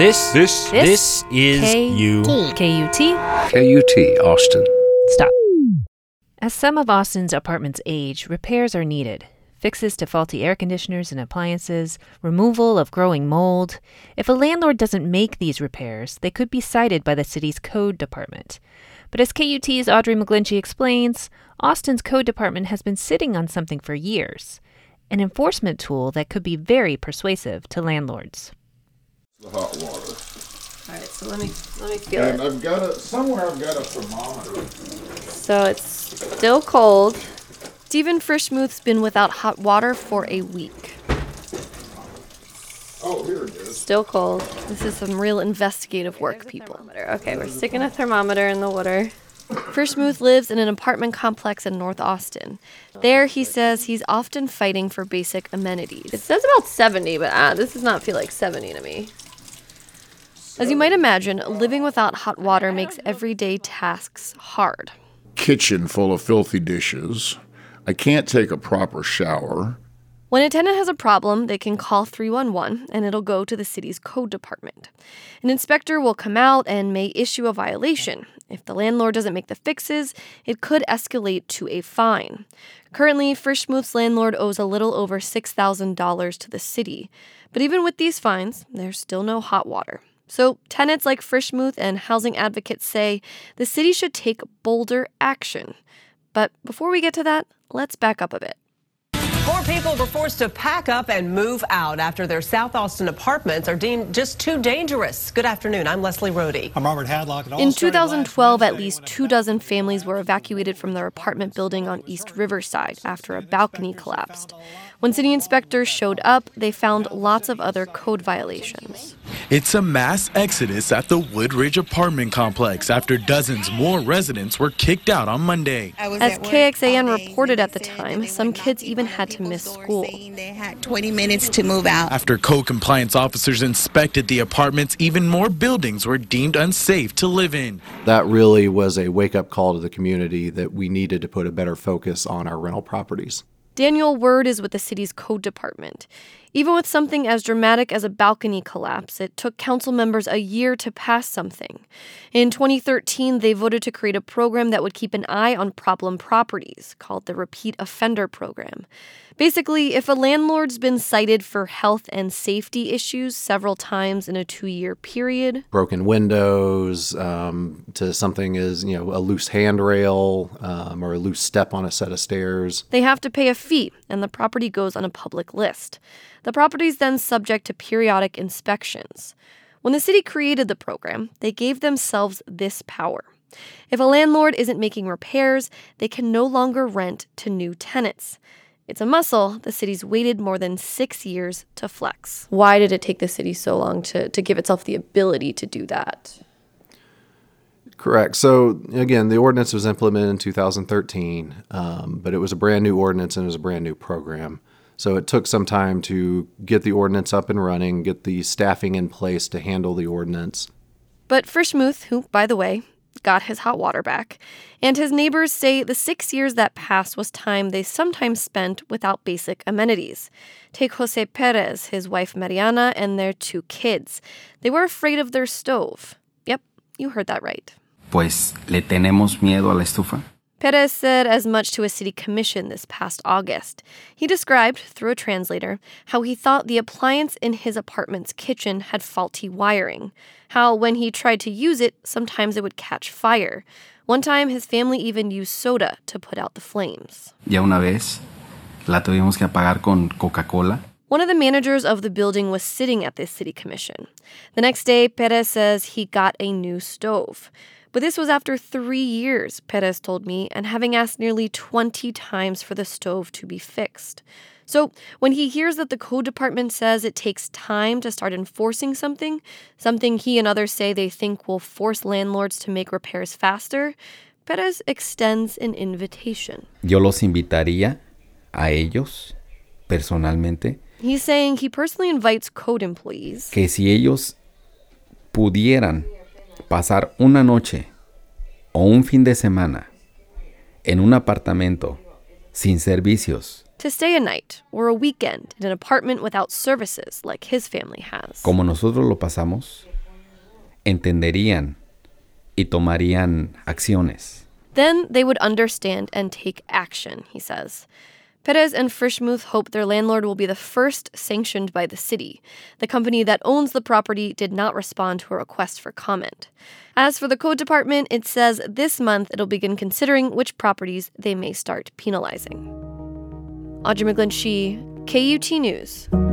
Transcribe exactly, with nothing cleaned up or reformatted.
This, this, this, is K- you. K U T. K U T, Austin. Stop. As some of Austin's apartments age, repairs are needed. Fixes to faulty air conditioners and appliances, removal of growing mold. If a landlord doesn't make these repairs, they could be cited by the city's code department. But as K U T's Audrey McGlinchey explains, Austin's code department has been sitting on something for years, an enforcement tool that could be very persuasive to landlords. The hot water. All right, so let me let me feel And it. I've got a, somewhere I've got a thermometer. So it's still cold. Stephen Frischmuth's been without hot water for a week. Oh, here it is. Still cold. This is some real investigative work, people. Okay, we're sticking a thermometer in the water. Frischmuth lives in an apartment complex in North Austin. There, he says he's often fighting for basic amenities. It says about seventy, but ah, this does not feel like seventy to me. As you might imagine, living without hot water makes everyday tasks hard. Kitchen full of filthy dishes. I can't take a proper shower. When a tenant has a problem, they can call three one one and it'll go to the city's code department. An inspector will come out and may issue a violation. If the landlord doesn't make the fixes, it could escalate to a fine. Currently, Frischmuth's landlord owes a little over six thousand dollars to the city. But even with these fines, there's still no hot water. So tenants like Frischmuth and housing advocates say the city should take bolder action. But before we get to that, let's back up a bit. Four people were forced to pack up and move out after their South Austin apartments are deemed just too dangerous. Good afternoon. I'm Leslie Rohde. I'm Robert Hadlock. It all In started twenty twelve, last at least two dozen families were evacuated from their apartment building on East Riverside after a balcony collapsed. When city inspectors showed up, they found lots of other code violations. It's a mass exodus at the Woodridge apartment complex after dozens more residents were kicked out on Monday. As K X A N reported at the time, some kids even had to miss school. They had twenty minutes to move out. After code compliance officers inspected the apartments, even more buildings were deemed unsafe to live in. That really was a wake-up call to the community that we needed to put a better focus on our rental properties. Daniel Word is with the city's code department. Even with something as dramatic as a balcony collapse, it took council members a year to pass something. In twenty thirteen, they voted to create a program that would keep an eye on problem properties, called the Repeat Offender Program. Basically, if a landlord's been cited for health and safety issues several times in a two-year period, broken windows, um, to something as, you know, a loose handrail um, or a loose step on a set of stairs, they have to pay a fee, and the property goes on a public list. The property is then subject to periodic inspections. When the city created the program, they gave themselves this power. If a landlord isn't making repairs, they can no longer rent to new tenants. It's a muscle the city's waited more than six years to flex. Why did it take the city so long to, to give itself the ability to do that? Correct. So, again, the ordinance was implemented in two thousand thirteen, um, but it was a brand new ordinance and it was a brand new program. So it took some time to get the ordinance up and running, get the staffing in place to handle the ordinance. But Frischmuth, who, by the way, got his hot water back, and his neighbors say the six years that passed was time they sometimes spent without basic amenities. Take Jose Perez, his wife Mariana, and their two kids. They were afraid of their stove. Yep, you heard that right. Pues le tenemos miedo a la estufa. Perez said as much to a city commission this past August. He described, through a translator, how he thought the appliance in his apartment's kitchen had faulty wiring. How when he tried to use it, sometimes it would catch fire. One time, his family even used soda to put out the flames. Ya una vez, la tuvimos que apagar con Coca-Cola. One of the managers of the building was sitting at this city commission. The next day, Perez says he got a new stove. But this was after three years, Perez told me, and having asked nearly twenty times for the stove to be fixed. So when he hears that the code department says it takes time to start enforcing something, something he and others say they think will force landlords to make repairs faster, Perez extends an invitation. Yo los invitaría a ellos, personalmente. He's saying he personally invites code employees. Que si ellos pudieran pasar una noche o un fin de semana en un apartamento sin servicios. To stay a night or a weekend in an apartment without services like his family has. Como nosotros lo pasamos. entenderían y tomarían acciones. Then they would understand and take action, he says. Perez and Frischmuth hope their landlord will be the first sanctioned by the city. The company that owns the property did not respond to a request for comment. As for the Code Department, it says this month it'll begin considering which properties they may start penalizing. Audrey McGlinchey, K U T News.